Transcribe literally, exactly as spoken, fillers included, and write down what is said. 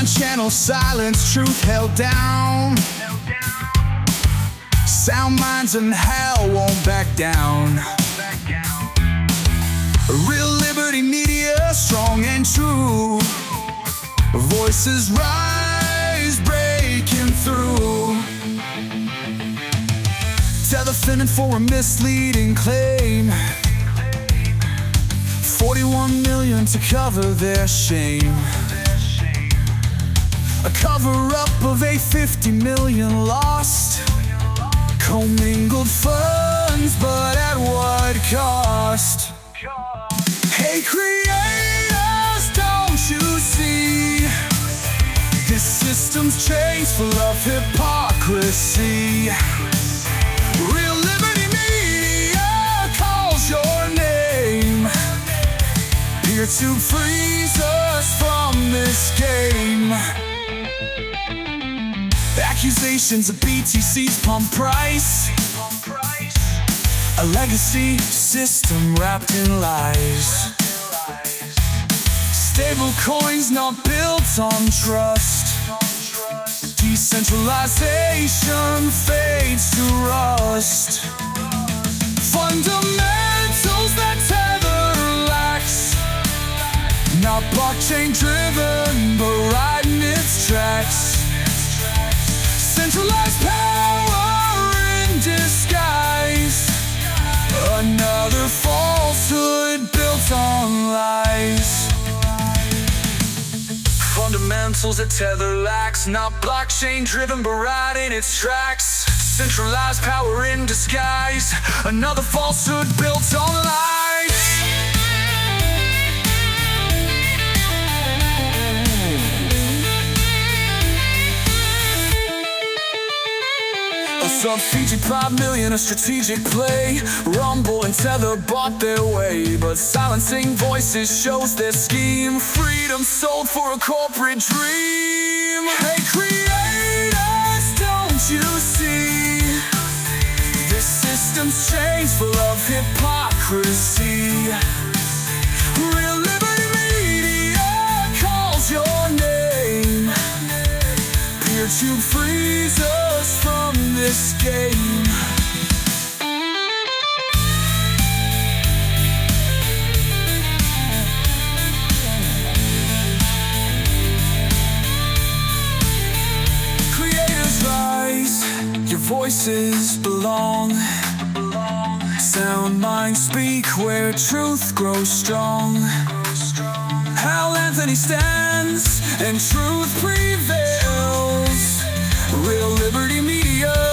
One channel silence, truth held down. Sound minds and hell won't back down. Real Liberty Media, strong and true. Voices rise, breaking through. Tether finning for a misleading claim. Forty-one million to cover their shame. A cover-up of a fifty million lost. Commingled funds, but at what cost? Hey creators, don't you see? This system's chains full of hypocrisy. Real Liberty Media calls your name, here to freeze us from this game. Accusations of B T C's pump price, a legacy system wrapped in lies. Stable coins not built on trust. Decentralization fades to rust. Fundamentals that Tether lacks, not blockchain driven, but riding its tracks. Centralized power in disguise, another falsehood built on lies. Fundamentals that Tether lacks, not blockchain driven, but riding its tracks. Centralized power in disguise, another falsehood built on lies. A sub-Fiji five million, a strategic play. Rumble and Tether bought their way, but silencing voices shows their scheme. Freedom sold for a corporate dream. Hey creators, don't you see? This system's chains full of hypocrisy. Real Liberty Media calls your name, here to freeze us from this game. Creators rise, your voices belong. Sound minds speak where truth grows strong. Hal Anthony stands and truth prevails. Real Liberty Media